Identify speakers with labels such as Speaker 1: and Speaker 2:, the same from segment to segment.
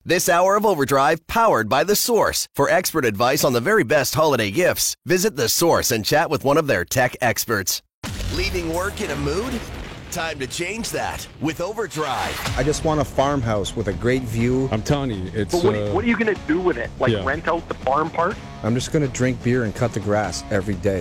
Speaker 1: This hour of Overdrive powered by The Source. For expert advice on the very best holiday gifts, visit The Source and chat with one of their tech experts. Leaving work in a mood? Time to change that with Overdrive.
Speaker 2: I just want a farmhouse with a great view.
Speaker 3: I'm telling you, it's...
Speaker 4: But what are you going to do with it? Rent out the farm part?
Speaker 2: I'm just going to drink beer and cut the grass every day.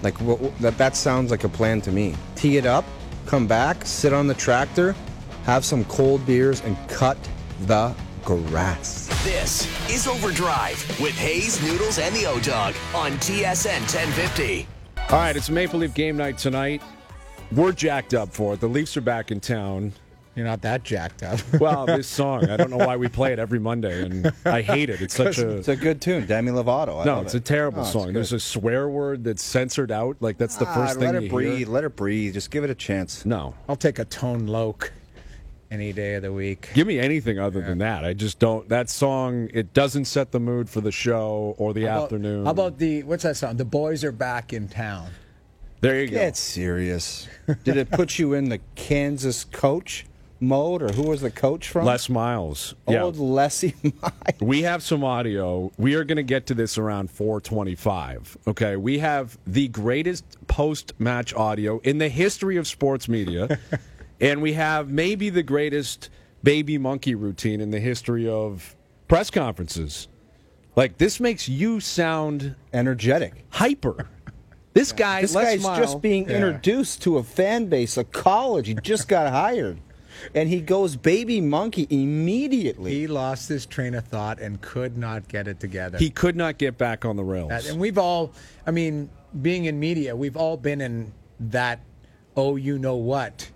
Speaker 2: That sounds like a plan to me. Tee it up, come back, sit on the tractor, have some cold beers, and cut the grass.
Speaker 1: This is Overdrive with Hayes, Noodles, and the O-Dog on TSN 1050.
Speaker 3: All right, it's Maple Leaf game night tonight. We're jacked up for it. The Leafs are back in town.
Speaker 5: You're not that jacked up.
Speaker 3: Well, this song, I don't know why we play it every Monday, and I hate it. It's
Speaker 2: a good tune, Demi Lovato.
Speaker 3: No, it's a terrible song. There's a swear word that's censored out. That's the first thing you hear.
Speaker 2: Let it breathe. Just give it a chance.
Speaker 3: No.
Speaker 5: I'll take a Tone Loc any day of the week.
Speaker 3: Give me anything other than that. I just don't. That song, it doesn't set the mood for the show or the afternoon.
Speaker 5: How about what's that song? The Boys Are Back in Town.
Speaker 3: There you go.
Speaker 2: Get serious. Did it put you in the Kansas coach mode, or who was the coach from?
Speaker 3: Les Miles.
Speaker 2: Old Leslie Miles.
Speaker 3: We have some audio. We are going to get to this around 4:25. Okay, we have the greatest post-match audio in the history of sports media, and we have maybe the greatest baby monkey routine in the history of press conferences. This makes you sound
Speaker 2: energetic,
Speaker 3: hyper. This guy's
Speaker 2: just being introduced to a fan base, a college. He just got hired. And he goes baby monkey immediately.
Speaker 5: He lost his train of thought and could not get it together.
Speaker 3: He could not get back on the rails.
Speaker 5: And we've all, being in media, we've all been in that, you know what,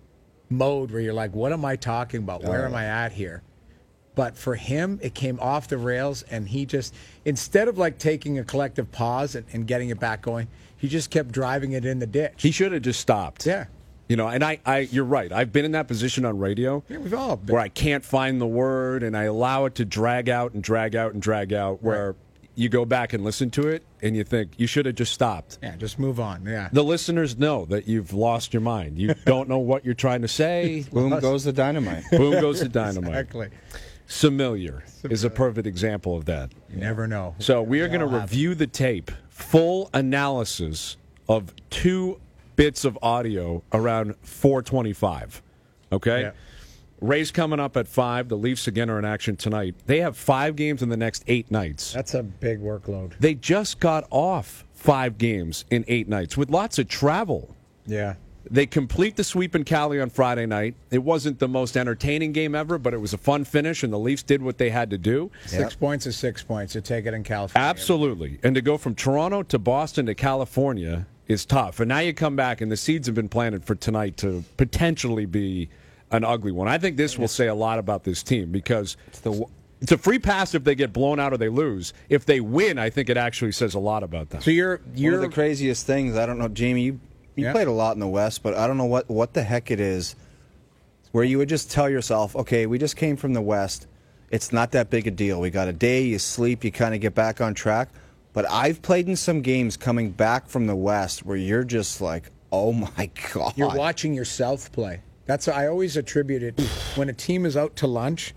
Speaker 5: mode where you're like, what am I talking about? Where am I at here? But for him, it came off the rails, and he just, instead of taking a collective pause and getting it back going, he just kept driving it in the ditch.
Speaker 3: He should have just stopped.
Speaker 5: Yeah.
Speaker 3: And you're right. I've been in that position on radio.
Speaker 5: Yeah, we've all been.
Speaker 3: Where I can't find the word, and I allow it to drag out and drag out and drag out, where you go back and listen to it, and you think, you should have just stopped.
Speaker 5: Yeah, just move on, yeah.
Speaker 3: The listeners know that you've lost your mind. You don't know what you're trying to say.
Speaker 2: Boom goes the dynamite.
Speaker 3: Boom goes the dynamite.
Speaker 5: Exactly.
Speaker 3: Familiar is a perfect example of that.
Speaker 5: You never know.
Speaker 3: So we are going to review the tape, full analysis of 2 bits of audio around 4:25. Okay?
Speaker 5: Yeah.
Speaker 3: Rays coming up at 5. The Leafs again are in action tonight. They have 5 games in the next 8 nights.
Speaker 5: That's a big workload.
Speaker 3: They just got off 5 games in 8 nights with lots of travel.
Speaker 5: Yeah.
Speaker 3: They complete the sweep in Cali on Friday night. It wasn't the most entertaining game ever, but it was a fun finish, and the Leafs did what they had to do.
Speaker 5: 6 points is 6 points. You take it in California.
Speaker 3: Absolutely. And to go from Toronto to Boston to California is tough. And now you come back, and the seeds have been planted for tonight to potentially be an ugly one. I think this will say a lot about this team because it's a free pass if they get blown out or they lose. If they win, I think it actually says a lot about them.
Speaker 5: So you're
Speaker 2: one of the craziest things, I don't know, Jamie, you played a lot in the West, but I don't know what the heck it is where you would just tell yourself, okay, we just came from the West. It's not that big a deal. We got a day, you sleep, you kind of get back on track. But I've played in some games coming back from the West where you're just like, oh, my God.
Speaker 5: You're watching yourself play. That's I always attribute it. When a team is out to lunch,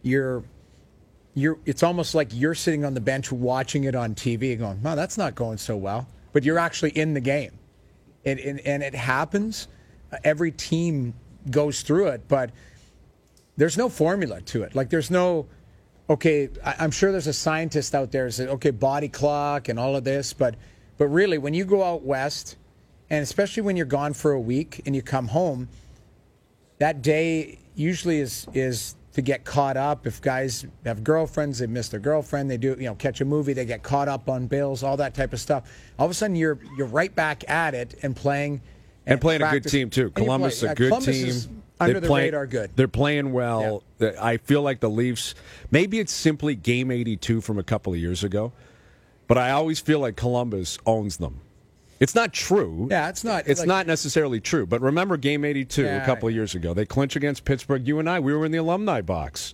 Speaker 5: it's almost like you're sitting on the bench watching it on TV and going, wow, that's not going so well. But you're actually in the game. And it happens. Every team goes through it, but there's no formula to it. There's no, okay, I'm sure there's a scientist out there who says, okay, body clock and all of this, but really when you go out west, and especially when you're gone for a week and you come home, that day usually is to get caught up. If guys have girlfriends, they miss their girlfriend, they do, catch a movie, they get caught up on bills, all that type of stuff. All of a sudden you're right back at it and playing.
Speaker 3: And playing a good team, too. Columbus is a good team.
Speaker 5: Under the radar good.
Speaker 3: They're playing well. Yeah. I feel like the Leafs, maybe it's simply Game 82 from a couple of years ago, but I always feel like Columbus owns them. It's not true.
Speaker 5: Yeah, it's not.
Speaker 3: It's not necessarily true. But remember Game 82 a couple of years ago. They clinch against Pittsburgh. You and I, we were in the alumni box.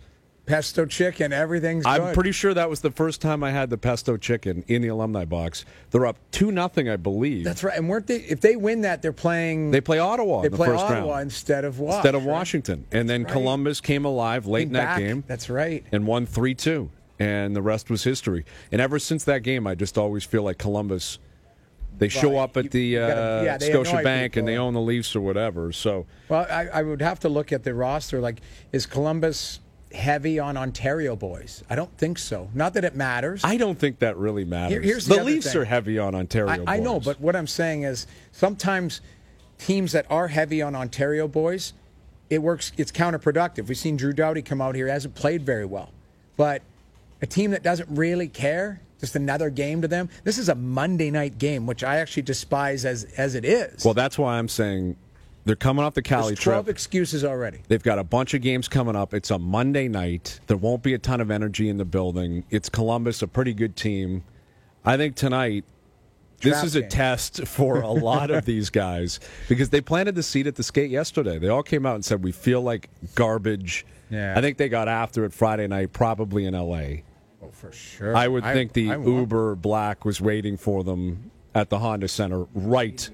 Speaker 5: Pesto chicken, everything's
Speaker 3: I'm
Speaker 5: good.
Speaker 3: pretty sure that was the first time I had the pesto chicken in the alumni box. They're up 2-0, I believe.
Speaker 5: That's right. And weren't they? If they win that, they're playing.
Speaker 3: They play Ottawa
Speaker 5: They
Speaker 3: in the
Speaker 5: play
Speaker 3: first
Speaker 5: Ottawa
Speaker 3: round
Speaker 5: instead of
Speaker 3: Washington. And then
Speaker 5: right.
Speaker 3: Columbus came alive late in that game.
Speaker 5: That's right.
Speaker 3: And won 3-2. And the rest was history. And ever since that game, I just always feel like Columbus. They show up at the Scotiabank and they own the Leafs or whatever. So,
Speaker 5: well, I would have to look at the roster. Like, is Columbus heavy on Ontario boys? I don't think so. Not that it matters.
Speaker 3: I don't think that really matters.
Speaker 5: Here's
Speaker 3: the
Speaker 5: other
Speaker 3: Leafs
Speaker 5: thing.
Speaker 3: are heavy on Ontario boys.
Speaker 5: I know, but what I'm saying is sometimes teams that are heavy on Ontario boys, it works. It's counterproductive. We've seen Drew Doughty come out here, hasn't played very well, but a team that doesn't really care, just another game to them. This is a Monday night game, which I actually despise as it is.
Speaker 3: Well, that's why I'm saying they're coming off the Cali
Speaker 5: There's 12
Speaker 3: trip.
Speaker 5: excuses already.
Speaker 3: They've got a bunch of games coming up. It's a Monday night. There won't be a ton of energy in the building. It's Columbus, a pretty good team. I think tonight, this is a test for a lot of these guys because they planted the seed at the skate yesterday. They all came out and said, we feel like garbage.
Speaker 5: Yeah.
Speaker 3: I think they got after it Friday night, probably in L.A.
Speaker 5: Oh, for sure.
Speaker 3: I would think the Uber Black was waiting for them at the Honda Center right.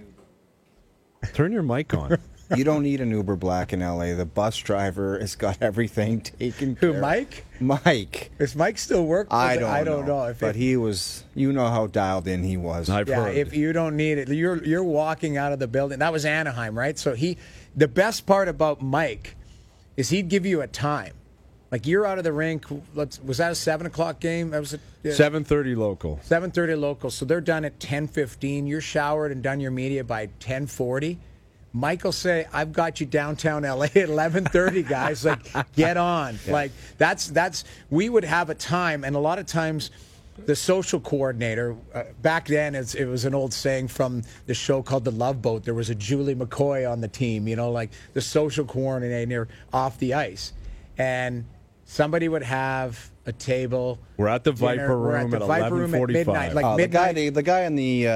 Speaker 3: Turn your mic on.
Speaker 2: You don't need an Uber Black in L.A. The bus driver has got everything taken care of.
Speaker 5: Who, Mike?
Speaker 2: Mike.
Speaker 5: Does Mike still work?
Speaker 2: I don't
Speaker 5: know.
Speaker 2: But he was, you know how dialed in he was.
Speaker 3: I've heard.
Speaker 5: If you don't need it, you're walking out of the building. That was Anaheim, right? So the best part about Mike is he'd give you a time. Like, you're out of the rink. Was that a 7 o'clock game? That was
Speaker 3: 7:30 local.
Speaker 5: 7:30 local. So they're done at 10:15. You're showered and done your media by 10:40. Mike will say, "I've got you downtown LA at 11:30, guys. Like, get on." Yeah. Like, that's. We would have a time, and a lot of times, the social coordinator back then, it was an old saying from the show called The Love Boat. There was a Julie McCoy on the team. You know, like the social coordinator off the ice, and somebody would have a table.
Speaker 3: We're at the Viper Room at 11:45.
Speaker 5: Like midnight.
Speaker 2: The guy in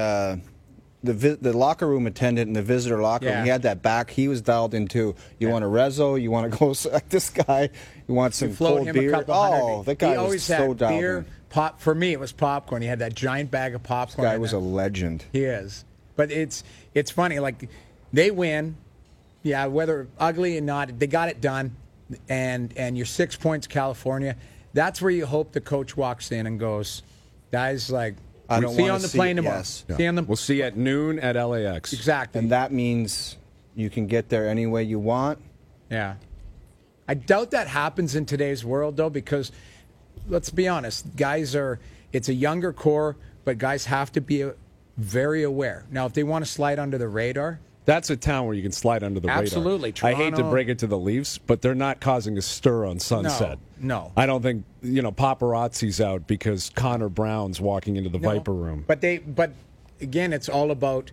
Speaker 2: the locker room attendant in the visitor locker room, he had that back. He was dialed in too. You want a Rezo? You want to go select this guy? You want some cold beer? The guy was so dialed in.
Speaker 5: Pop. For me, it was popcorn. He had that giant bag of popcorn.
Speaker 2: This guy was a legend.
Speaker 5: He is. But it's funny. Like, they win. Yeah, whether ugly or not, they got it done. And you're 6 points, California. That's where you hope the coach walks in and goes, guys, like, we'll see you on the plane tomorrow.
Speaker 2: Yes.
Speaker 3: Yeah. We'll see you at noon at LAX.
Speaker 5: Exactly.
Speaker 2: And that means you can get there any way you want.
Speaker 5: Yeah. I doubt that happens in today's world, though, because let's be honest, it's a younger core, but guys have to be very aware. Now, if they want to slide under the radar,
Speaker 3: that's a town where you can slide under the radar.
Speaker 5: Absolutely.
Speaker 3: I hate to break it to the Leafs, but they're not causing a stir on Sunset.
Speaker 5: No.
Speaker 3: I don't think, paparazzi's out because Connor Brown's walking into the Viper Room.
Speaker 5: But again, it's all about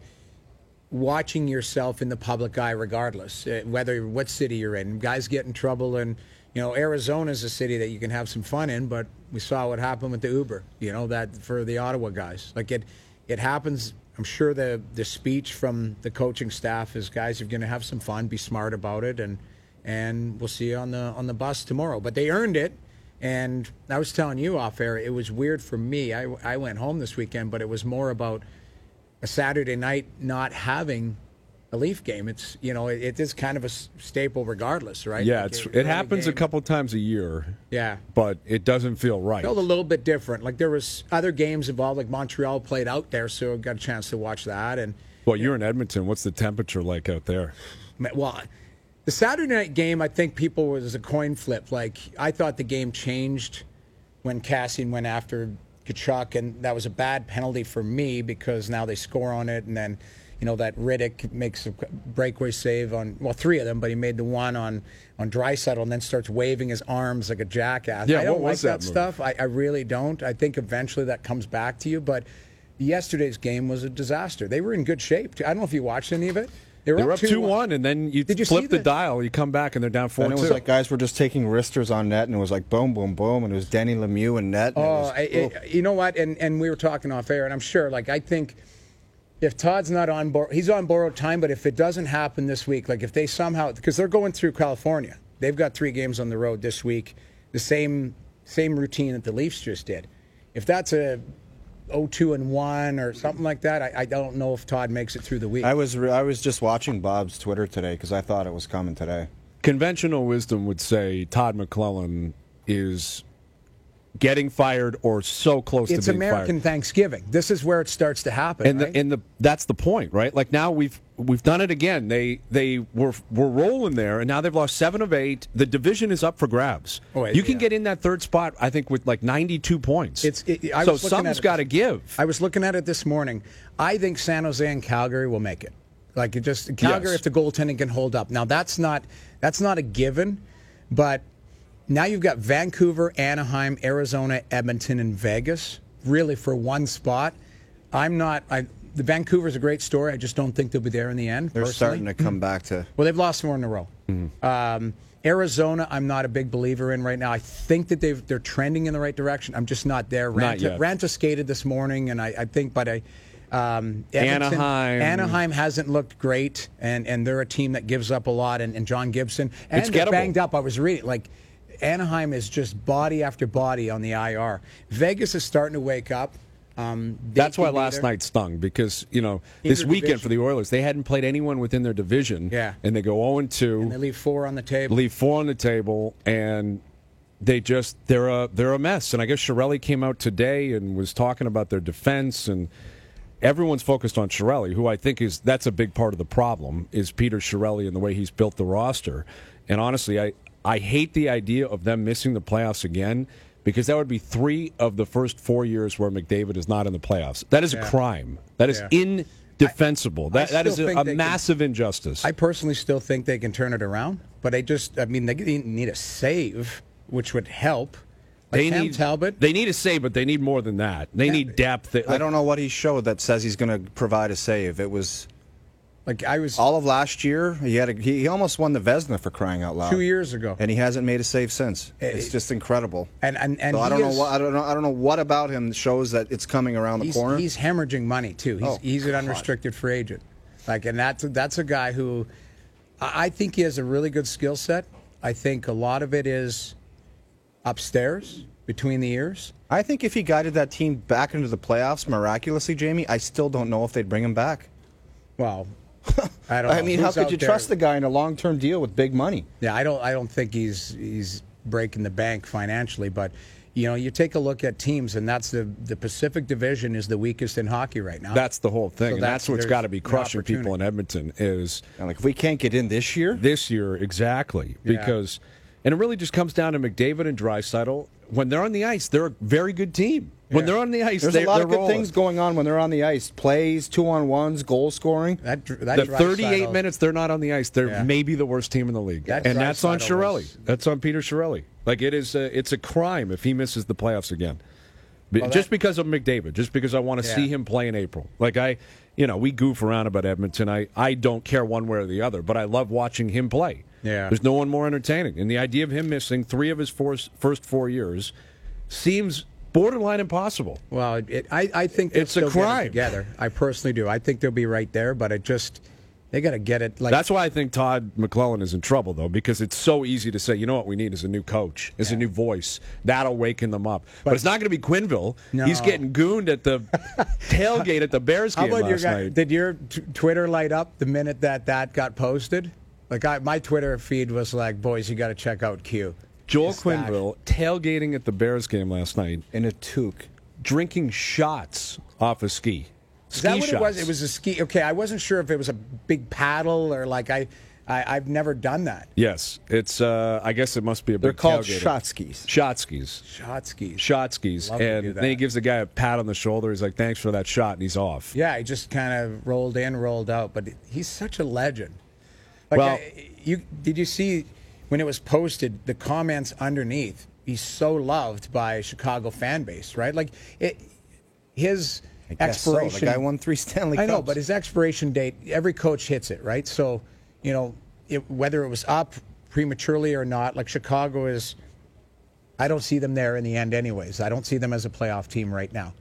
Speaker 5: watching yourself in the public eye regardless, whether what city you're in. Guys get in trouble, and Arizona's a city that you can have some fun in, but we saw what happened with the Uber, that for the Ottawa guys. Like, it happens. I'm sure the speech from the coaching staff is, guys, you're going to have some fun, be smart about it, and we'll see you on the bus tomorrow. But they earned it, and I was telling you off air, it was weird for me. I went home this weekend, but it was more about a Saturday night not having a Leaf game. It's it is kind of a staple regardless, right?
Speaker 3: Yeah, it happens a couple times a year.
Speaker 5: Yeah,
Speaker 3: but it doesn't feel right.
Speaker 5: It felt a little bit different. Like, there was other games involved, like Montreal played out there, so I got a chance to watch that. And
Speaker 3: you're in Edmonton. What's the temperature like out there?
Speaker 5: Well, the Saturday night game, I think was a coin flip. Like, I thought the game changed when Kassian went after Tkachuk, and that was a bad penalty for me because now they score on it, and then that Riddick makes a breakaway save on, three of them, but he made the one on Draisaitl and then starts waving his arms like a jackass.
Speaker 3: Yeah,
Speaker 5: I don't like that
Speaker 3: move?
Speaker 5: stuff. I really don't. I think eventually that comes back to you, but yesterday's game was a disaster. They were in good shape. I don't know if you watched any of it. They were up 2-1,
Speaker 3: and then you flip the dial, you come back, and they're down 4-2.
Speaker 2: And it was like guys were just taking wristers on net, and it was like boom, boom, boom, and it was Denny Lemieux in net.
Speaker 5: You know what? And we were talking off air, and I'm sure, I think if Todd's not on board, he's on borrowed time, but if it doesn't happen this week, like if they somehow, because they're going through California, they've got 3 games on the road this week. the same routine that the Leafs just did. If that's a 0-2-1 or something like that, I don't know if Todd makes it through the week.
Speaker 2: I was just watching Bob's Twitter today because I thought it was coming today.
Speaker 3: Conventional wisdom would say Todd McClellan is getting fired or so close to being fired.
Speaker 5: It's American Thanksgiving. This is where it starts to happen.
Speaker 3: And that's the point, right? Like now we've done it again. They were rolling there, and now they've lost 7 of 8. The division is up for grabs. You can get in that third spot, I think, with like 92 points. So something's got to give.
Speaker 5: I was looking at it this morning. I think San Jose and Calgary will make it. Like it just Calgary, if the goaltending can hold up. Now that's not a given, but. Now you've got Vancouver, Anaheim, Arizona, Edmonton, and Vegas, really for one spot. The Vancouver's a great story. I just don't think they'll be there in the end.
Speaker 2: They're starting to come back to...
Speaker 5: Well, they've lost 4 in a row. Arizona, I'm not a big believer in right now. I think that they're trending in the right direction. I'm just not there. Ranta skated this morning, and I think, but Anaheim hasn't looked great, and they're a team that gives up a lot, and John Gibson. And they're banged up. I was reading, Anaheim is just body after body on the IR. Vegas is starting to wake up.
Speaker 3: That's why last night stung, because this weekend for the Oilers, they hadn't played anyone within their division, and they go 0-2,
Speaker 5: and they leave 4 on the table.
Speaker 3: And they're a mess. And I guess Chiarelli came out today and was talking about their defense, and everyone's focused on Chiarelli, who I think that's a big part of the problem, is Peter Chiarelli and the way he's built the roster. And honestly, I hate the idea of them missing the playoffs again, because that would be 3 of the first 4 years where McDavid is not in the playoffs. That is a crime. That is indefensible. That is a massive injustice.
Speaker 5: I personally still think they can turn it around, but they need a save, which would help. They need
Speaker 2: a
Speaker 3: save, but they need more than that. They need depth.
Speaker 2: I don't know what he showed that says he's going to provide a save. It was... all of last year, he almost won the Vezina, for crying out loud.
Speaker 5: 2 years ago,
Speaker 2: and he hasn't made a save since. It's just incredible.
Speaker 5: And
Speaker 2: so I don't know what about him shows that it's coming around the corner.
Speaker 5: He's hemorrhaging money too. He's an unrestricted free agent. And that's a guy who I think he has a really good skill set. I think a lot of it is upstairs between the ears.
Speaker 2: I think if he guided that team back into the playoffs miraculously, Jamie, I still don't know if they'd bring him back.
Speaker 5: Well. I don't know.
Speaker 2: I mean, how could you trust the guy in a long-term deal with big money?
Speaker 5: Yeah, I don't think he's breaking the bank financially, but you take a look at teams, and that's the Pacific Division is the weakest in hockey right now.
Speaker 3: That's the whole thing, so and that's what's got to be crushing people in Edmonton is
Speaker 2: if we can't get in this year.
Speaker 3: Exactly, because and it really just comes down to McDavid and Draisaitl. When they're on the ice, they're a very good team. When they're on the ice,
Speaker 2: there's a lot of good things going on when they're on the ice. Plays, 2-on-1s, goal scoring.
Speaker 3: The 38 minutes they're not on the ice, they're maybe the worst team in the league. And that's on Chiarelli. That's on Peter Chiarelli. It's a crime if he misses the playoffs again. Just because of McDavid, just because I want to see him play in April. We goof around about Edmonton. I don't care one way or the other, but I love watching him play.
Speaker 5: Yeah.
Speaker 3: There's no one more entertaining. And the idea of him missing 3 of his first 4 years seems borderline impossible.
Speaker 5: Well, I think
Speaker 3: it's a crime.
Speaker 5: Together, I personally do. I think they'll be right there, but they got to get it.
Speaker 3: That's why I think Todd McClellan is in trouble, though, because it's so easy to say, you know what we need is a new coach, is a new voice. That'll waken them up. But it's not going to be Quenneville. No. He's getting gooned at the tailgate at the Bears game last night.
Speaker 5: Did your Twitter light up the minute that got posted? My Twitter feed was like, boys, you got to check out Q.
Speaker 3: Joel Quenneville tailgating at the Bears game last night
Speaker 2: in a toque,
Speaker 3: drinking shots off a ski.
Speaker 5: Is that what it was? It was a ski. Okay, I wasn't sure if it was a big paddle or I've never done that.
Speaker 3: Yes, it's. I guess it must be a big.
Speaker 2: They're called
Speaker 3: tailgater.
Speaker 2: shot skis.
Speaker 3: Shot skis.
Speaker 5: Shot
Speaker 3: skis. And then he gives the guy a pat on the shoulder. He's like, "Thanks for that shot," and he's off.
Speaker 5: Yeah, he just kind of rolled in, rolled out. But he's such a legend. Did you see when it was posted the comments underneath? He's so loved by Chicago fan base, right? His expiration.
Speaker 2: So. The guy won 3 Stanley Cups.
Speaker 5: I know, but his expiration date, every coach hits it, right? So, whether it was up prematurely or not, Chicago is. I don't see them there in the end, anyways. I don't see them as a playoff team right now.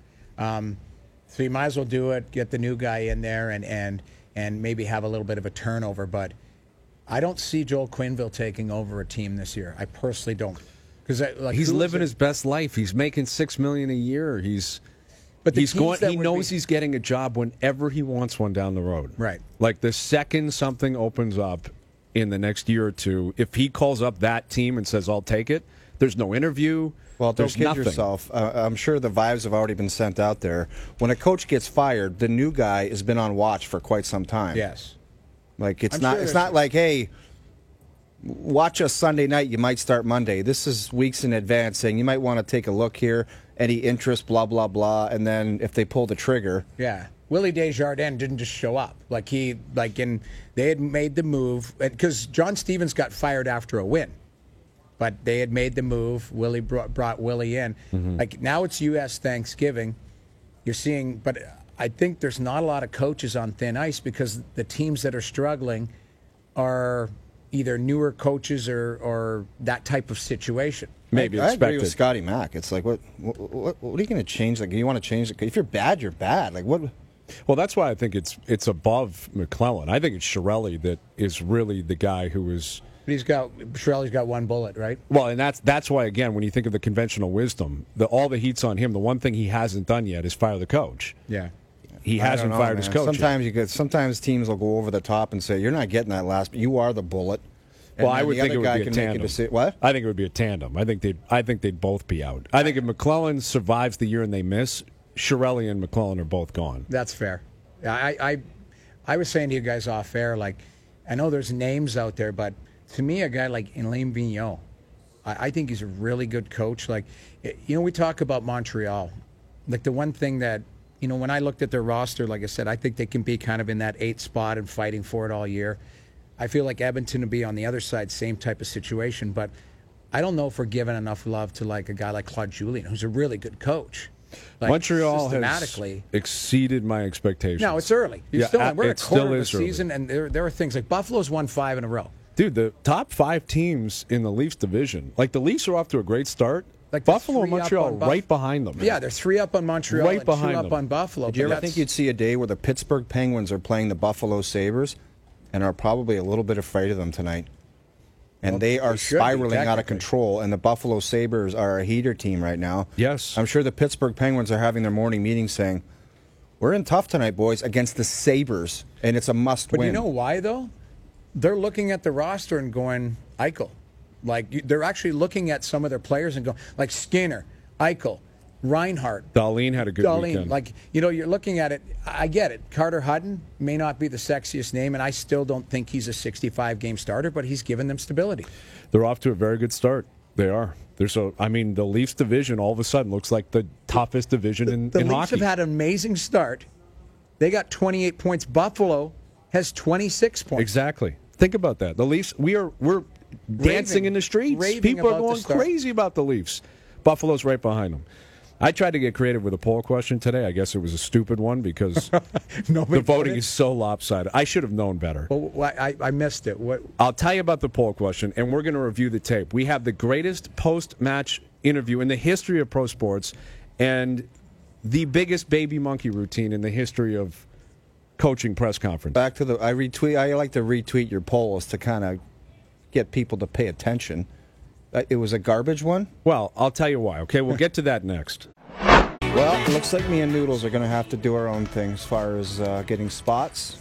Speaker 5: So you might as well do it. Get the new guy in there and maybe have a little bit of a turnover, but. I don't see Joel Quenneville taking over a team this year. I personally don't. Because
Speaker 3: he's living his best life. He's making $6 million a year.
Speaker 5: But
Speaker 3: he's going. He knows he's getting a job whenever he wants one down the road.
Speaker 5: Right.
Speaker 3: Like the second something opens up in the next year or two, if he calls up that team and says, "I'll take it," there's no interview.
Speaker 2: Well, don't kid
Speaker 3: nothing.
Speaker 2: yourself. I'm sure the vibes have already been sent out there. When a coach gets fired, the new guy has been on watch for quite some time.
Speaker 5: Yes.
Speaker 2: Like it's
Speaker 5: I'm
Speaker 2: not.
Speaker 5: sure
Speaker 2: It's not like, hey, watch us Sunday night. You might start Monday. This is weeks in advance, saying you might want to take a look here. Any interest? Blah blah blah. And then if they pull the trigger,
Speaker 5: yeah. Willie Desjardins didn't just show up. They had made the move because John Stevens got fired after a win. But they had made the move. Willie brought Willie in. Mm-hmm. Like now it's U.S. Thanksgiving. You're seeing, but I think there's not a lot of coaches on thin ice because the teams that are struggling are either newer coaches or that type of situation.
Speaker 3: Maybe
Speaker 2: I agree with Scotty Mack. It's like, what are you going to change? Like, you want to change it? If you're bad, you're bad. Like, what?
Speaker 3: Well, that's why I think it's above McClellan. I think it's Chiarelli that is really the guy who is.
Speaker 5: Chiarelli's got one bullet, right?
Speaker 3: Well, and that's why, again, when you think of the conventional wisdom, all the heat's on him. The one thing he hasn't done yet is fire the coach.
Speaker 5: Yeah.
Speaker 3: He hasn't fired his coach.
Speaker 2: Sometimes teams will go over the top and say, "You're not getting that last, but you are the bullet."
Speaker 3: And well, I would think it would be a tandem.
Speaker 2: What?
Speaker 3: I think it would be a tandem. I think they'd both be out. I think if McClellan survives the year and they miss, Chiarelli and McClellan are both gone.
Speaker 5: That's fair. I was saying to you guys off air, like, I know there's names out there, but to me, a guy like Alain Vigneault, I think he's a really good coach. Like, we talk about Montreal. Like, the one thing that, when I looked at their roster, like I said, I think they can be kind of in that 8th spot and fighting for it all year. I feel like Edmonton would be on the other side, same type of situation. But I don't know if we're giving enough love to like a guy like Claude Julien, who's a really good coach. Like,
Speaker 3: Montreal has exceeded my expectations.
Speaker 5: No, it's early. We're a quarter of the season, and there are things like Buffalo's won 5 in a row.
Speaker 3: Dude, the top 5 teams in the Leafs division, like the Leafs are off to a great start.
Speaker 5: Like
Speaker 3: Buffalo and Montreal right behind them.
Speaker 5: Yeah, they're 3 up on Montreal
Speaker 3: right
Speaker 5: and
Speaker 3: behind
Speaker 5: 2 up on Buffalo.
Speaker 2: Did you ever think you'd see a day where the Pittsburgh Penguins are playing the Buffalo Sabres and are probably a little bit afraid of them tonight? And they are spiraling out of control, and the Buffalo Sabres are a heater team right now.
Speaker 3: Yes.
Speaker 2: I'm sure the Pittsburgh Penguins are having their morning meeting saying, "We're in tough tonight, boys, against the Sabres, and it's a must-win."
Speaker 5: But you know why, though? They're looking at the roster and going, Eichel. Like, they're actually looking at some of their players and going, like Skinner, Eichel, Reinhart.
Speaker 3: Dahlin had a good weekend.
Speaker 5: Like, you're looking at it. I get it. Carter Hutton may not be the sexiest name, and I still don't think he's a 65-game starter, but he's given them stability.
Speaker 3: They're off to a very good start. They are. The Leafs division all of a sudden looks like the toughest division in hockey.
Speaker 5: The Leafs have had an amazing start. They got 28 points. Buffalo has 26 points.
Speaker 3: Exactly. Think about that. The Leafs, we're dancing in the streets. People are going crazy about the Leafs. Buffalo's right behind them. I tried to get creative with a poll question today. I guess it was a stupid one because the voting is so lopsided. I should have known better.
Speaker 5: Well, I missed it. What?
Speaker 3: I'll tell you about the poll question, and we're going to review the tape. We have the greatest post-match interview in the history of pro sports and the biggest baby monkey routine in the history of coaching press conference.
Speaker 2: Back to I like to retweet your polls to kind of get people to pay attention. It was a garbage one?
Speaker 3: Well, I'll tell you why. Okay, we'll get to that next.
Speaker 2: Well, it looks like me and Noodles are going to have to do our own thing as far as getting spots.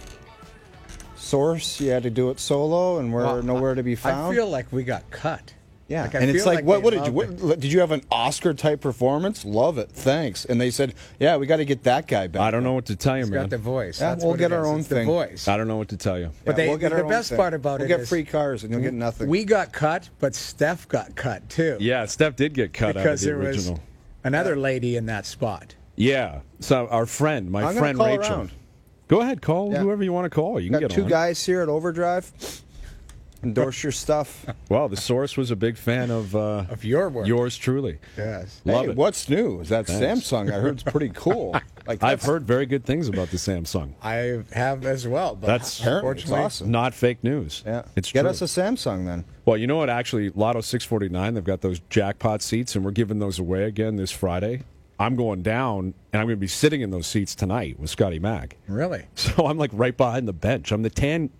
Speaker 2: Source, you had to do it solo, and we're nowhere to be found.
Speaker 5: I feel like we got cut.
Speaker 2: Yeah, and it's like what did you have an Oscar-type performance? Love it, thanks. And they said, yeah, we got to get that guy back.
Speaker 3: I don't know what to tell you,
Speaker 5: man.
Speaker 3: He's
Speaker 5: got the voice.
Speaker 2: Yeah, we'll get our own thing.
Speaker 5: The voice.
Speaker 3: I don't know what to tell you.
Speaker 5: But
Speaker 2: we'll get
Speaker 5: the best part about
Speaker 2: we'll get free cars, and you'll get nothing.
Speaker 5: We got cut, but Steph got cut, too.
Speaker 3: Yeah, Steph did get cut
Speaker 5: because
Speaker 3: out of the original.
Speaker 5: Was another lady in that spot.
Speaker 3: Yeah, so our friend, my friend
Speaker 2: call
Speaker 3: Rachel.
Speaker 2: Around.
Speaker 3: Go ahead, call whoever you want to call. You can get
Speaker 2: 2 guys here at Overdrive. Endorse your stuff.
Speaker 3: Well, the Source was a big fan of
Speaker 5: your work.
Speaker 3: Yours truly.
Speaker 5: Yes.
Speaker 3: Love it.
Speaker 2: What's new? Is that Samsung? I heard it's pretty cool.
Speaker 3: I've heard very good things about the Samsung.
Speaker 5: I have as well. But
Speaker 3: that's
Speaker 2: awesome.
Speaker 3: Not fake news.
Speaker 2: Yeah.
Speaker 3: It's
Speaker 2: Get
Speaker 3: true.
Speaker 2: us a Samsung then.
Speaker 3: Well, you know what? Actually, Lotto 649, they've got those jackpot seats, and we're giving those away again this Friday. I'm going down, and I'm going to be sitting in those seats tonight with Scotty Mack.
Speaker 5: Really?
Speaker 3: So I'm like right behind the bench. I'm the tanning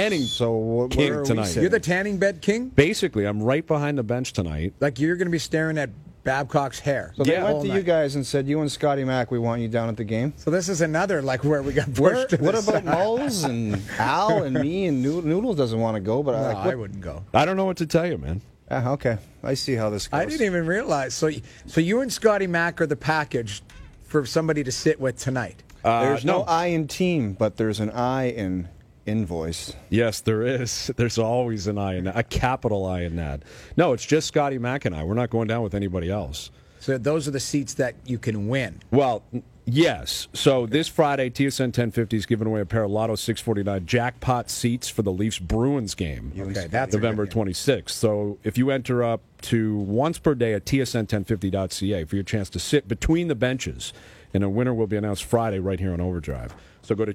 Speaker 3: king tonight.
Speaker 5: You're the tanning bed king?
Speaker 3: Basically, I'm right behind the bench tonight.
Speaker 5: Like you're going to be staring at Babcock's hair.
Speaker 2: So they went to you guys and said, you and Scotty Mack, we want you down at the game.
Speaker 5: So this is another like where we got pushed.
Speaker 2: What about Mulls and Al and me and Noodles doesn't want to go, but
Speaker 5: I wouldn't go.
Speaker 3: I don't know what to tell you, man.
Speaker 2: Okay, I see how this goes.
Speaker 5: I didn't even realize. So you and Scotty Mack are the package for somebody to sit with tonight.
Speaker 2: There's no I in team, but there's an I in invoice.
Speaker 3: Yes, there is. There's always an I in that, a capital I in that. No, it's just Scotty Mack and I. We're not going down with anybody else.
Speaker 5: So those are the seats that you can win.
Speaker 3: Well, yes. So this Friday, TSN 1050 is giving away a pair of Lotto 649 jackpot seats for the Leafs-Bruins game.
Speaker 5: Okay, that's
Speaker 3: November 26th. So if you enter up to once per day at tsn1050.ca for your chance to sit between the benches, and a winner will be announced Friday right here on Overdrive. So go to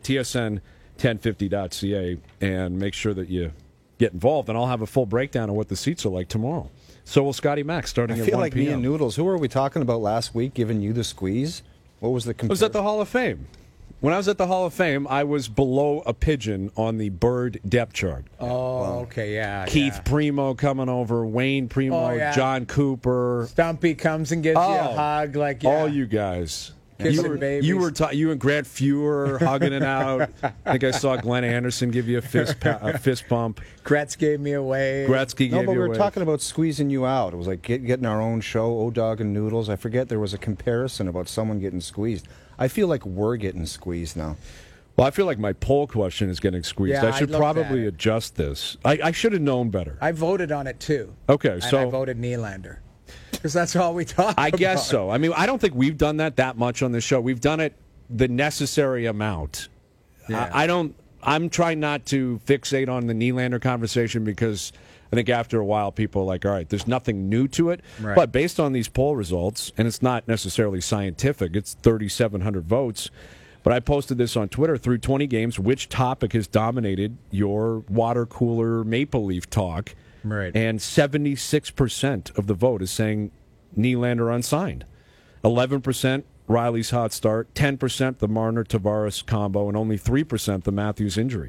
Speaker 3: tsn1050.ca and make sure that you get involved, and I'll have a full breakdown of what the seats are like tomorrow. So will Scotty Mack starting at 1 p.m.
Speaker 2: I feel like me and Noodles. Who were we talking about last week giving you the squeeze? What was the comparison?
Speaker 3: I was at the Hall of Fame. When I was at the Hall of Fame, I was below a pigeon on the Bird depth chart.
Speaker 5: Oh, okay, yeah.
Speaker 3: Keith Primo coming over, Wayne Primo, John Cooper.
Speaker 5: Stumpy comes and gives you a hug. All
Speaker 3: you guys.
Speaker 5: Kissing babies.
Speaker 3: You and Grant Fuhrer hugging it out. I think I saw Glenn Anderson give you a fist pump.
Speaker 5: Gretz gave me a wave.
Speaker 3: Gretzky gave you a wave.
Speaker 2: No, but we were talking about squeezing you out. It was like getting our own show, O-Dog and Noodles. I forget there was a comparison about someone getting squeezed. I feel like we're getting squeezed now.
Speaker 3: Well, I feel like my poll question is getting squeezed.
Speaker 5: Yeah,
Speaker 3: I should probably adjust this. I should have known better.
Speaker 5: I voted on it, too.
Speaker 3: Okay,
Speaker 5: and I voted Nylander. Because that's all we talk about.
Speaker 3: I guess so. I mean, I don't think we've done that much on this show. We've done it the necessary amount.
Speaker 5: Yeah.
Speaker 3: I'm trying not to fixate on the Nylander conversation because I think after a while people are like, all right, there's nothing new to it.
Speaker 5: Right.
Speaker 3: But based on these poll results, and it's not necessarily scientific, it's 3,700 votes. But I posted this on Twitter through 20 games. Which topic has dominated your water cooler Maple Leaf talk?
Speaker 5: Right.
Speaker 3: And 76% of the vote is saying Nylander unsigned. 11% Riley's hot start, 10% the Marner-Tavares combo, and only 3% the Matthews injury.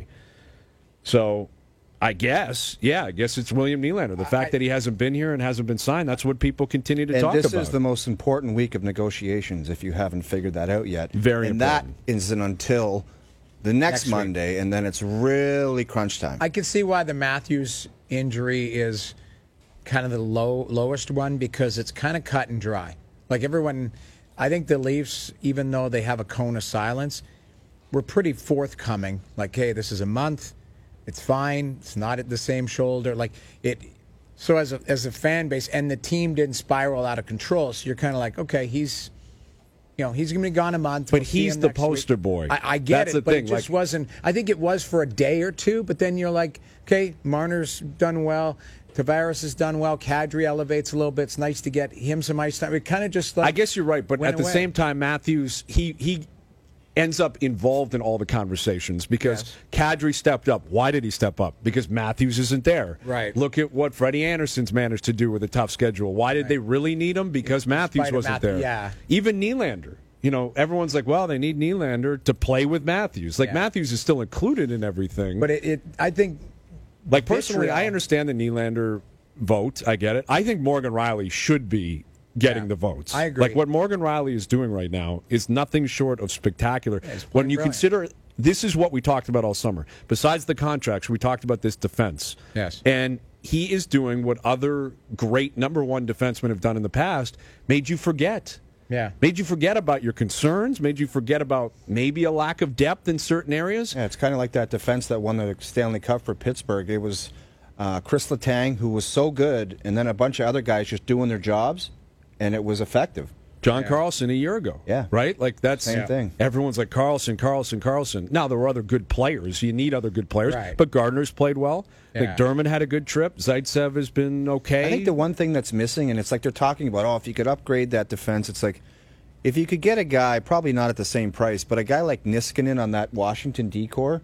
Speaker 3: So I guess it's William Nylander. The fact that he hasn't been here and hasn't been signed, that's what people continue to talk about.
Speaker 2: And this is the most important week of negotiations, if you haven't figured that out yet.
Speaker 3: Very important.
Speaker 2: And that isn't until the next Monday, week. And then it's really crunch time.
Speaker 5: I can see why the Matthews injury is kind of the lowest one because it's kind of cut and dry. Like everyone, I think the Leafs, even though they have a cone of silence, were pretty forthcoming. Like, hey, this is a month. It's fine. It's not at the same shoulder. Like it. So as a fan base, and the team didn't spiral out of control. So you're kind of like, okay, he's going to be gone a month.
Speaker 3: But he's the poster boy.
Speaker 5: I get
Speaker 3: That's
Speaker 5: it, but it just wasn't. I think it was for a day or two, but then you're like, okay, Marner's done well. Tavares has done well. Kadri elevates a little bit. It's nice to get him some ice time. It kind of just like.
Speaker 3: I guess you're right, but at the same time, Matthews, he ends up involved in all the conversations because Kadri stepped up. Why did he step up? Because Matthews isn't there.
Speaker 5: Right.
Speaker 3: Look at what Freddie Anderson's managed to do with a tough schedule. Why did they really need him? Because Matthews wasn't there.
Speaker 5: Yeah.
Speaker 3: Even Nylander. You know, everyone's like, well, they need Nylander to play with Matthews. Like, Matthews is still included in everything.
Speaker 5: But I think.
Speaker 3: Like, personally, I understand the Nylander vote. I get it. I think Morgan Riley should be getting the votes.
Speaker 5: I agree.
Speaker 3: Like, what Morgan Riley is doing right now is nothing short of spectacular. When you consider, this is what we talked about all summer. Besides the contracts, we talked about this defense.
Speaker 5: Yes.
Speaker 3: And he is doing what other great number one defensemen have done in the past, made you forget.
Speaker 5: Yeah.
Speaker 3: Made you forget about your concerns, made you forget about maybe a lack of depth in certain areas.
Speaker 2: Yeah, it's kind of like that defense that won the Stanley Cup for Pittsburgh. It was Chris Letang, who was so good, and then a bunch of other guys just doing their jobs, and it was effective.
Speaker 3: John Carlson a year ago.
Speaker 2: Yeah.
Speaker 3: Right? Like, that's
Speaker 2: same thing.
Speaker 3: Everyone's like, Carlson. Now, there were other good players. You need other good players.
Speaker 5: Right.
Speaker 3: But Gardner's played well.
Speaker 5: Yeah.
Speaker 3: McDermott had a good trip. Zaitsev has been okay.
Speaker 2: I think the one thing that's missing, and it's like they're talking about, if you could upgrade that defense, it's like, if you could get a guy, probably not at the same price, but a guy like Niskanen on that Washington D-core,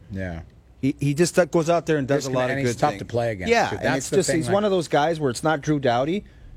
Speaker 2: he just goes out there and does a lot of good things.
Speaker 5: He's tough to play against.
Speaker 2: Yeah, and it's just he's one of those guys where it's not Drew Doughty,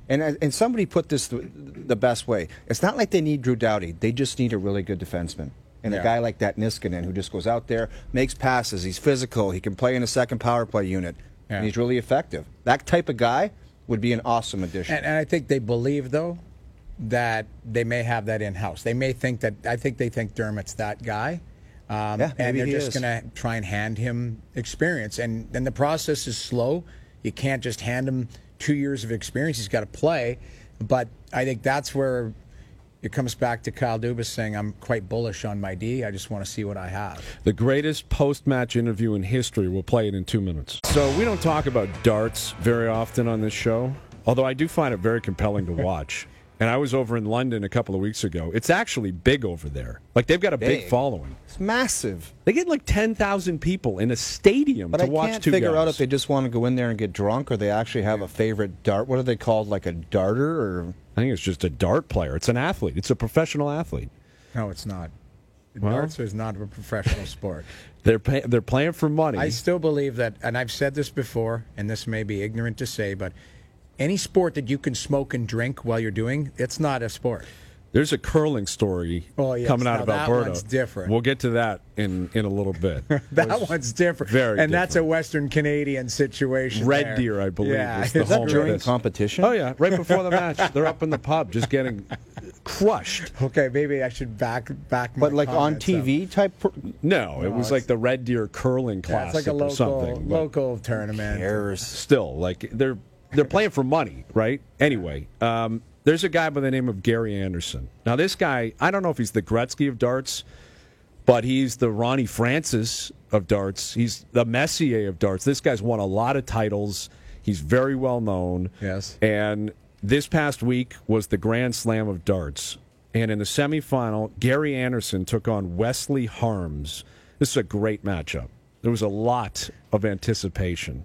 Speaker 2: And somebody put this the best way. It's not like they need Drew Doughty. They just need a really good defenseman. And a guy like that Niskanen who just goes out there, makes passes, he's physical, he can play in a second power play unit, and he's really effective. That type of guy would be an awesome addition.
Speaker 5: And I think they believe, though, that they may have that in-house. They may think that, I think they think Dermott's that guy. And they're just going to try and hand him experience. And the process is slow. You can't just hand him 2 years of experience. He's got to play. But I think that's where it comes back to Kyle Dubas saying, I'm quite bullish on my D. I just want to see what I have.
Speaker 3: The greatest post-match interview in history. We'll play it in 2 minutes. So we don't talk about darts very often on this show, although I do find it very compelling to watch. And I was over in London a couple of weeks ago. It's actually big over there. Like, they've got a big following.
Speaker 2: It's massive.
Speaker 3: They get like 10,000 people in a stadium to watch two guys. But I can't
Speaker 2: figure out if they just want to go in there and get drunk or they actually have a favorite dart. What are they called, like a darter? Or
Speaker 3: I think it's just a dart player. It's an athlete. It's a professional athlete.
Speaker 5: No, it's not. Darts is not a professional sport.
Speaker 3: They're playing for money.
Speaker 5: I still believe that, and I've said this before, and this may be ignorant to say, but any sport that you can smoke and drink while you're doing, it's not a sport.
Speaker 3: There's a curling story coming out of Alberta.
Speaker 5: That one's different.
Speaker 3: We'll get to that in a little bit.
Speaker 5: That one's different.
Speaker 3: Very different.
Speaker 5: That's a Western Canadian situation.
Speaker 3: Red Deer, I believe, is the
Speaker 2: is that during competition?
Speaker 3: Oh, yeah. Right before the match. They're up in the pub just getting crushed.
Speaker 5: Okay, maybe I should back
Speaker 2: But like on TV type?
Speaker 3: No, it was like the Red Deer Curling Classic
Speaker 5: it's like a
Speaker 3: or something.
Speaker 5: local tournament.
Speaker 3: Still, like, they're playing for money, right? Anyway, there's a guy by the name of Gary Anderson. Now, this guy, I don't know if he's the Gretzky of darts, but he's the Ronnie Francis of darts. He's the Messier of darts. This guy's won a lot of titles. He's very well known.
Speaker 5: Yes.
Speaker 3: And this past week was the Grand Slam of darts. And in the semifinal, Gary Anderson took on Wesley Harms. This is a great matchup. There was a lot of anticipation.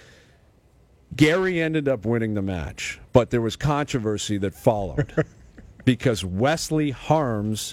Speaker 3: Gary ended up winning the match, but there was controversy that followed because Wesley Harms,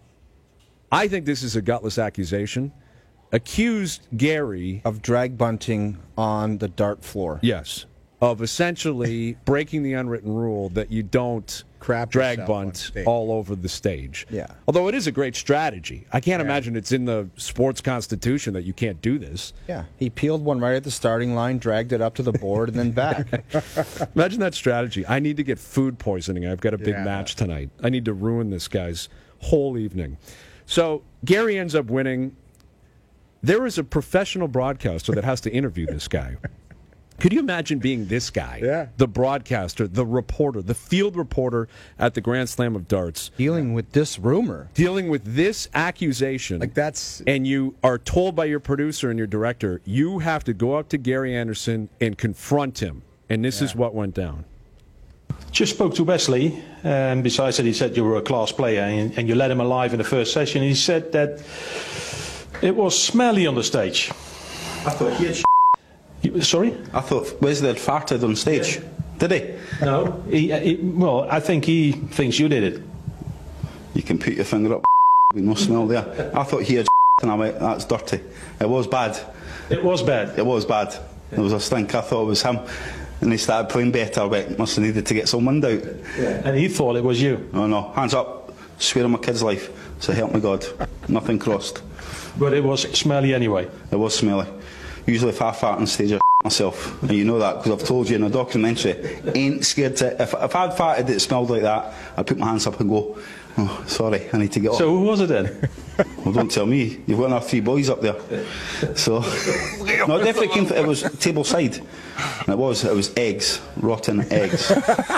Speaker 3: I think this is a gutless accusation, accused Gary
Speaker 2: of drag bunting on the dart floor.
Speaker 3: Yes, of essentially breaking the unwritten rule that you don't drag bunt all over the stage.
Speaker 2: Yeah.
Speaker 3: Although it is a great strategy. I can't imagine it's in the sports constitution that you can't do this.
Speaker 2: Yeah. He peeled one right at the starting line, dragged it up to the board, and then back.
Speaker 3: Imagine that strategy. I need to get food poisoning. I've got a big match tonight. I need to ruin this guy's whole evening. So Gary ends up winning. There is a professional broadcaster that has to interview this guy. Could you imagine being this guy, the broadcaster, the reporter, the field reporter at the Grand Slam of darts?
Speaker 2: Dealing with this rumor.
Speaker 3: Dealing with this accusation.
Speaker 5: Like that's...
Speaker 3: And you are told by your producer and your director, you have to go up to Gary Anderson and confront him. And this is what went down.
Speaker 6: Just spoke to Wesley, and besides that he said you were a class player and you let him alive in the first session. He said that it was smelly on the stage.
Speaker 7: I thought he had
Speaker 6: Sorry?
Speaker 7: I thought Wesley had farted on stage. Did he?
Speaker 6: No. Well, I think he thinks you did it.
Speaker 7: You can put your finger up with no smell there. I thought he had and I went, that's dirty. It was bad.
Speaker 6: It was bad?
Speaker 7: It was bad. There was a stink. I thought it was him. And he started playing better. I went, must have needed to get some wind out.
Speaker 6: Yeah. And he thought it was you?
Speaker 7: Oh no. Hands up. Swear on my kid's life. So help me God. Nothing crossed.
Speaker 6: But it was smelly anyway?
Speaker 7: It was smelly. Usually if I fart on stage, I myself. And you know that because I've told you in a documentary. Ain't scared to... If I'd farted that smelled like that, I'd put my hands up and go, oh, sorry, I need to get off.
Speaker 6: So who was it then?
Speaker 7: Well, don't tell me. You've got enough 3 boys up there. So... No, it definitely came... It was table side. And it was eggs. Rotten eggs.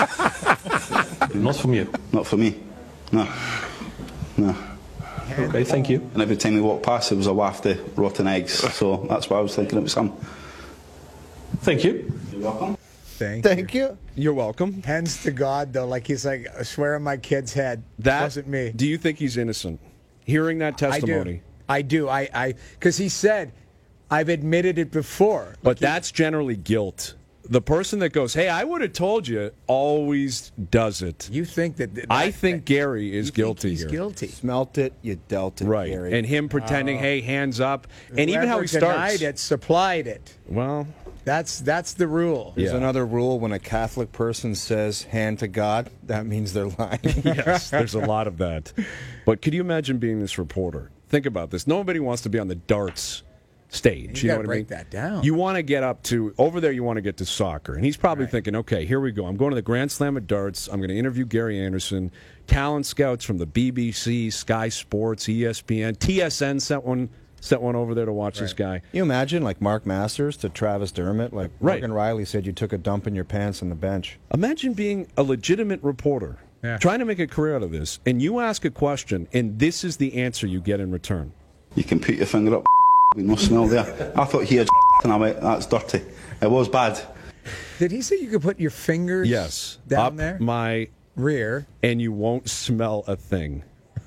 Speaker 6: Not from you?
Speaker 7: Not for me. No. No.
Speaker 6: Okay, thank you.
Speaker 7: And every time we walked past, there was a waft of rotten eggs. So that's why I was thinking it was him.
Speaker 6: Thank you.
Speaker 7: You're welcome.
Speaker 2: Thank you.
Speaker 3: You're welcome.
Speaker 5: Hands to God, though. Like he's like, I swear on my kid's head. That wasn't me.
Speaker 3: Do you think he's innocent? Hearing that testimony.
Speaker 5: I do. Because he said, I've admitted it before.
Speaker 3: But that's generally guilt. The person that goes, hey, I would have told you, always does it.
Speaker 5: You think that...
Speaker 3: I think Gary is guilty
Speaker 5: he's
Speaker 3: here.
Speaker 5: Guilty.
Speaker 2: Smelt it, you dealt it,
Speaker 3: right.
Speaker 2: Gary.
Speaker 3: And him pretending, hey, hands up. And even how he starts.
Speaker 5: Denied it, supplied it.
Speaker 3: Well...
Speaker 5: That's the rule.
Speaker 2: There's another rule: when a Catholic person says "hand to God," that means they're lying.
Speaker 3: Yes, there's a lot of that. But could you imagine being this reporter? Think about this. Nobody wants to be on the darts stage.
Speaker 5: You
Speaker 3: know
Speaker 5: gotta
Speaker 3: what I mean?
Speaker 5: break that down.
Speaker 3: You want to get up to over there. You want to get to soccer, and he's probably thinking, "Okay, here we go. I'm going to the Grand Slam of darts. I'm going to interview Gary Anderson, talent scouts from the BBC, Sky Sports, ESPN, TSN sent one over there to watch this guy."
Speaker 2: You imagine, like Mark Masters to Travis Dermott, like Morgan Riley said, you took a dump in your pants on the bench.
Speaker 3: Imagine being a legitimate reporter, trying to make a career out of this, and you ask a question, and this is the answer you get in return.
Speaker 7: You can put your finger up, with no smell there. I thought he had and I went, that's dirty. It was bad.
Speaker 5: Did he say you could put your fingers down
Speaker 3: up
Speaker 5: there?
Speaker 3: My
Speaker 5: rear.
Speaker 3: And you won't smell a thing.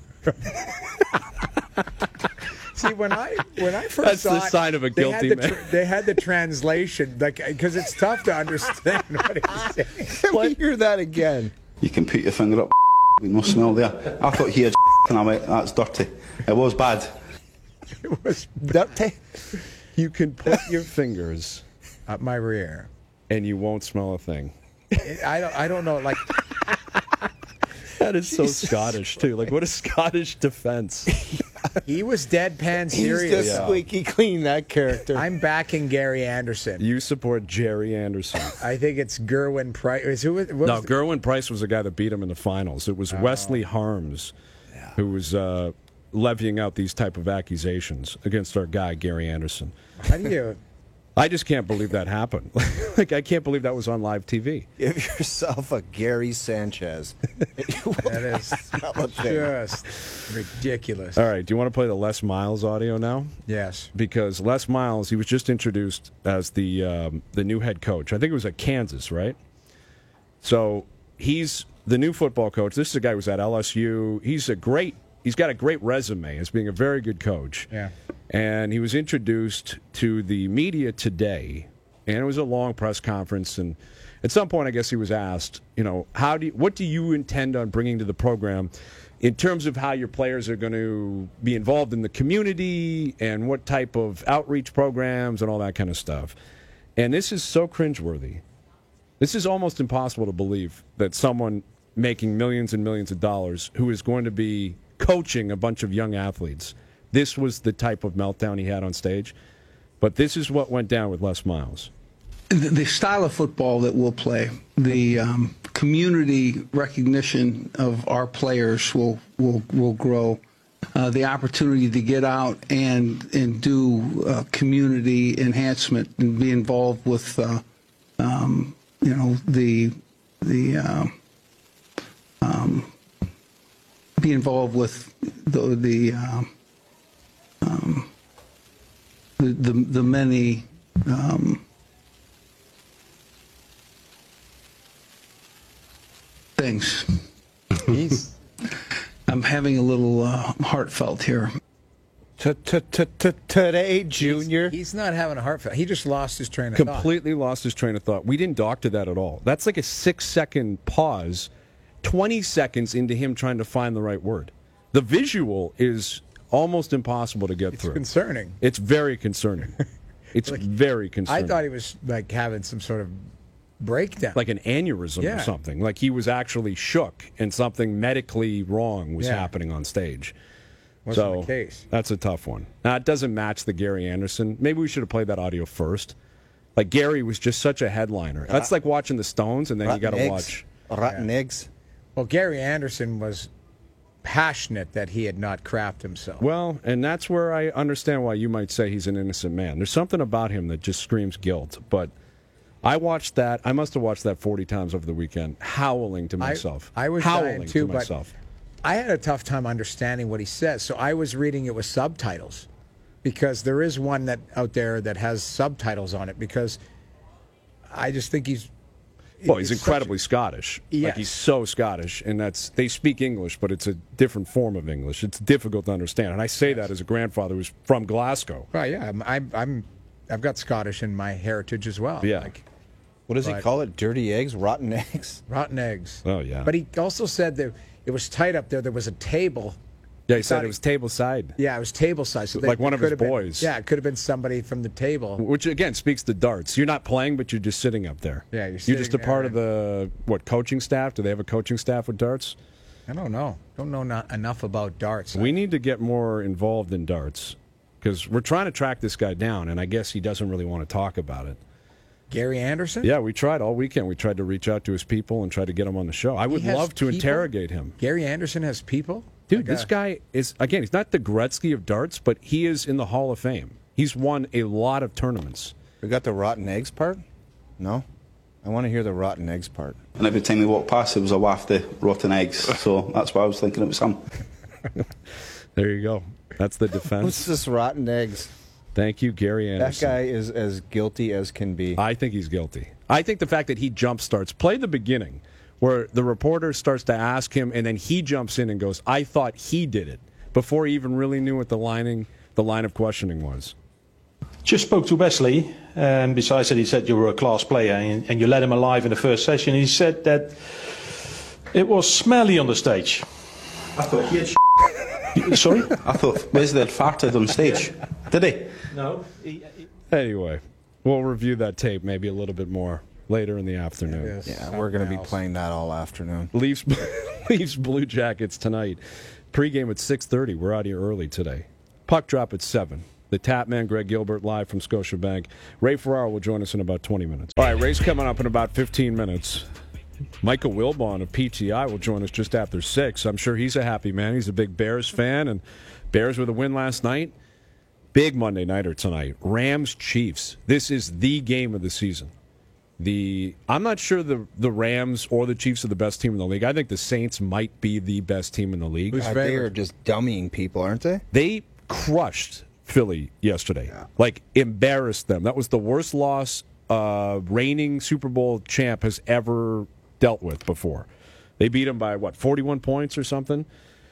Speaker 5: See, when I first
Speaker 3: That's
Speaker 5: saw
Speaker 3: the sign of a guilty man.
Speaker 5: They had the translation, like, because it's tough to understand what he's saying.
Speaker 2: Can we hear that again?
Speaker 7: You can put your finger up, with no smell there. I thought he had and I went, that's dirty. It was bad.
Speaker 5: It was dirty.
Speaker 3: You can put your fingers
Speaker 5: up my rear,
Speaker 3: and you won't smell a thing.
Speaker 5: I don't know, like.
Speaker 3: That is so Scottish too. Like, what a Scottish defense.
Speaker 5: He was deadpan serious.
Speaker 2: He's just squeaky clean, that character.
Speaker 5: I'm backing Gary Anderson.
Speaker 3: You support Jerry Anderson.
Speaker 5: I think it's Gerwin Price.
Speaker 3: No, Gerwin Price was the guy that beat him in the finals. It was Wesley Harms who was levying out these type of accusations against our guy, Gary Anderson.
Speaker 5: How do you...
Speaker 3: I just can't believe that happened. Like, I can't believe that was on live TV.
Speaker 2: Give yourself a Gary Sanchez.
Speaker 5: That is just ridiculous.
Speaker 3: All right, do you want to play the Les Miles audio now?
Speaker 5: Yes.
Speaker 3: Because Les Miles, he was just introduced as the new head coach. I think it was at Kansas, right? So he's the new football coach. This is a guy who was at LSU. He's got a great resume as being a very good coach.
Speaker 5: Yeah.
Speaker 3: And he was introduced to the media today, and it was a long press conference. And at some point, I guess he was asked, what do you intend on bringing to the program in terms of how your players are going to be involved in the community and what type of outreach programs and all that kind of stuff. And this is so cringeworthy. This is almost impossible to believe that someone making millions and millions of dollars who is going to be coaching a bunch of young athletes. This was the type of meltdown he had on stage. But this is what went down with Les Miles.
Speaker 8: The style of football that we'll play, the community recognition of our players will grow. The opportunity to get out and do community enhancement and be involved with, be involved with the many things. I'm having a little heartfelt here.
Speaker 2: Today, Junior.
Speaker 5: He's not having a heartfelt. He just lost his train of thought.
Speaker 3: Completely lost his train of thought. We didn't doctor that at all. That's like a 6-second pause, 20 seconds into him trying to find the right word. The visual is almost impossible to get through.
Speaker 5: It's concerning.
Speaker 3: It's very concerning. It's very concerning.
Speaker 5: I thought he was like having some sort of breakdown,
Speaker 3: like an aneurysm or something. Like he was actually shook and something medically wrong was happening on stage.
Speaker 5: Wasn't the case.
Speaker 3: That's a tough one. Now, it doesn't match the Gary Anderson. Maybe we should have played that audio first. Like, Gary was just such a headliner. That's like watching the Stones, and then you got to watch
Speaker 2: Rotten Eggs.
Speaker 5: Well, Gary Anderson was passionate that he had not crapped himself.
Speaker 3: Well, and that's where I understand why you might say he's an innocent man. There's something about him that just screams guilt. But I watched that. I must have watched that 40 times over the weekend, howling to myself.
Speaker 5: I was
Speaker 3: howling
Speaker 5: too,
Speaker 3: to myself.
Speaker 5: But I had a tough time understanding what he says, so I was reading it with subtitles, because there is one that out there that has subtitles on it, because I just think he's...
Speaker 3: Well, he's incredibly Scottish.
Speaker 5: Yes.
Speaker 3: Like, he's so Scottish, and they speak English, but it's a different form of English. It's difficult to understand, and I say that as a grandfather who's from Glasgow.
Speaker 5: Right? Yeah, I've got Scottish in my heritage as well.
Speaker 3: Yeah.
Speaker 2: What does he call it? Dirty eggs, rotten eggs,
Speaker 5: rotten eggs.
Speaker 3: Oh yeah.
Speaker 5: But he also said that it was tight up there. There was a table
Speaker 3: Yeah, he said it was table side.
Speaker 5: Yeah, it was table side. So
Speaker 3: like one of his
Speaker 5: could have
Speaker 3: boys.
Speaker 5: Yeah, it could have been somebody from the table.
Speaker 3: Which, again, speaks to darts. You're not playing, but you're just sitting up there.
Speaker 5: Yeah,
Speaker 3: you're just a part of the, coaching staff? Do they have a coaching staff with darts?
Speaker 5: I don't know. Don't know enough about darts.
Speaker 3: We need to get more involved in darts because we're trying to track this guy down, and I guess he doesn't really want to talk about it.
Speaker 5: Gary Anderson?
Speaker 3: Yeah, we tried all weekend. We tried to reach out to his people and try to get him on the show. I would love to interrogate him.
Speaker 5: Gary Anderson has people?
Speaker 3: Dude, this guy is, again, he's not the Gretzky of darts, but he is in the Hall of Fame. He's won a lot of tournaments.
Speaker 2: We got the rotten eggs part? No? I want to hear the rotten eggs part.
Speaker 7: And every time he walked past, there was a waft of rotten eggs. So that's why I was thinking it was him.
Speaker 3: There you go. That's the defense.
Speaker 2: What's this rotten eggs?
Speaker 3: Thank you, Gary Anderson.
Speaker 2: That guy is as guilty as can be.
Speaker 3: I think he's guilty. I think the fact that he jump starts, play the beginning, where the reporter starts to ask him, and then he jumps in and goes, I thought he did it, before he even really knew what the line of questioning was.
Speaker 6: Just spoke to Wesley, and besides that, he said you were a class player, and you let him alive in the first session. He said that it was smelly on the stage.
Speaker 7: I thought he had
Speaker 6: Sorry?
Speaker 7: I thought Wesley had farted on stage. Did he?
Speaker 6: No.
Speaker 3: Anyway, we'll review that tape maybe a little bit more later in the afternoon.
Speaker 2: Yeah, we're going to be playing that all afternoon.
Speaker 3: Leafs Blue Jackets tonight. Pre-game at 6:30. We're out here early today. Puck drop at 7. The tap man, Greg Gilbert, live from Scotiabank. Ray Ferraro will join us in about 20 minutes. All right, Ray's coming up in about 15 minutes. Michael Wilbon of PTI will join us just after 6. I'm sure he's a happy man. He's a big Bears fan, and Bears with a win last night. Big Monday nighter tonight. Rams-Chiefs. This is the game of the season. I'm not sure the Rams or the Chiefs are the best team in the league. I think the Saints might be the best team in the league.
Speaker 2: They are just dummying people, aren't they?
Speaker 3: They crushed Philly yesterday. Yeah. Like, embarrassed them. That was the worst loss reigning Super Bowl champ has ever dealt with before. They beat them by, 41 points or something?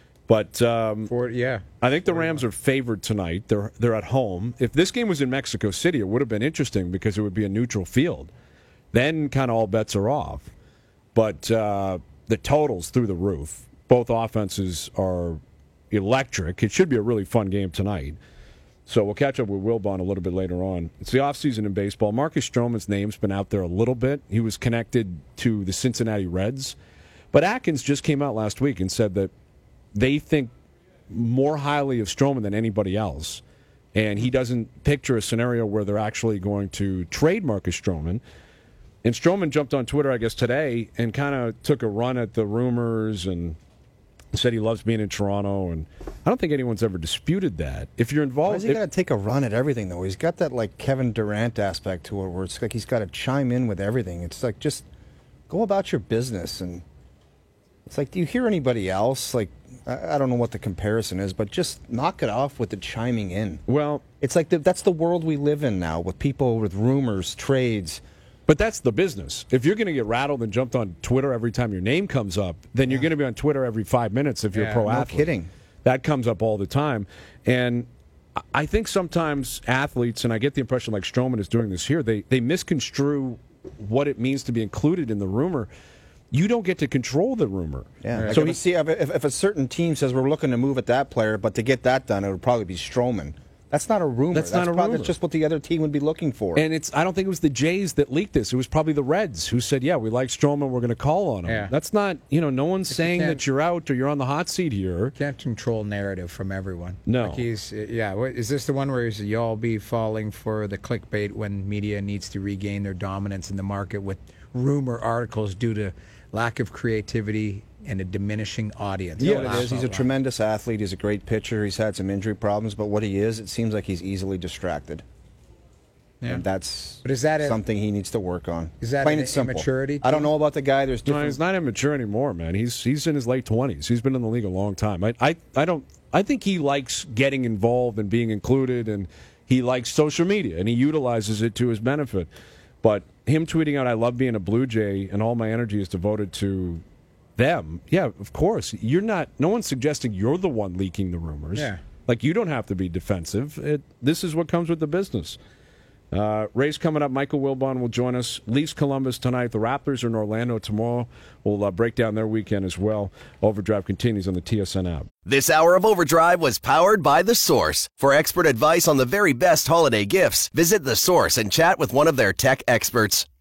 Speaker 3: But I think the Rams are favored tonight. They're at home. If this game was in Mexico City, it would have been interesting because it would be a neutral field. Then kind of all bets are off. But the total's through the roof. Both offenses are electric. It should be a really fun game tonight. So we'll catch up with Wilbon a little bit later on. It's the offseason in baseball. Marcus Stroman's name's been out there a little bit. He was connected to the Cincinnati Reds. But Atkins just came out last week and said that they think more highly of Stroman than anybody else. And he doesn't picture a scenario where they're actually going to trade Marcus Stroman. And Stroman jumped on Twitter, I guess, today and kind of took a run at the rumors and said he loves being in Toronto. And I don't think anyone's ever disputed that. If you're involved...
Speaker 2: Why is he got to take a run at everything, though? He's got that, Kevin Durant aspect to it where it's like he's got to chime in with everything. It's like, just go about your business. And it's like, do you hear anybody else? I don't know what the comparison is, but just knock it off with the chiming in.
Speaker 3: Well...
Speaker 2: It's like that's the world we live in now, with people with rumors, trades...
Speaker 3: But that's the business. If you're going to get rattled and jumped on Twitter every time your name comes up, then you're going to be on Twitter every 5 minutes if you're a pro athlete.
Speaker 2: No kidding.
Speaker 3: That comes up all the time. And I think sometimes athletes, and I get the impression like Stroman is doing this here, they misconstrue what it means to be included in the rumor. You don't get to control the rumor.
Speaker 2: Yeah. So if a certain team says we're looking to move at that player, but to get that done, it would probably be Stroman. That's not a rumor.
Speaker 3: That's not a rumor.
Speaker 2: That's just what the other team would be looking for.
Speaker 3: And I don't think it was the Jays that leaked this. It was probably the Reds who said, yeah, we like Stroman, we're going to call on him. Yeah. That's not, no one's saying that you're out or you're on the hot seat here.
Speaker 5: You can't control narrative from everyone.
Speaker 3: No.
Speaker 5: Is this the one where you'll be falling for the clickbait when media needs to regain their dominance in the market with rumor articles due to lack of creativity and a diminishing audience?
Speaker 2: Yeah, it is. He's a tremendous athlete. He's a great pitcher. He's had some injury problems, but what he is, it seems like he's easily distracted. Yeah. And that's something he needs to work on.
Speaker 5: Is that an immaturity?
Speaker 2: I don't know about the guy. There's different...
Speaker 3: No, he's not immature anymore, man. He's in his late 20s. He's been in the league a long time. I think he likes getting involved and being included, and he likes social media, and he utilizes it to his benefit. But him tweeting out, I love being a Blue Jay, and all my energy is devoted to them. Yeah, of course. No one's suggesting you're the one leaking the rumors.
Speaker 5: Yeah.
Speaker 3: You don't have to be defensive. This is what comes with the business. Race coming up. Michael Wilbon will join us. Leafs Columbus tonight. The Raptors are in Orlando tomorrow. We'll break down their weekend as well. Overdrive continues on the TSN app.
Speaker 1: This hour of Overdrive was powered by The Source. For expert advice on the very best holiday gifts, visit The Source and chat with one of their tech experts.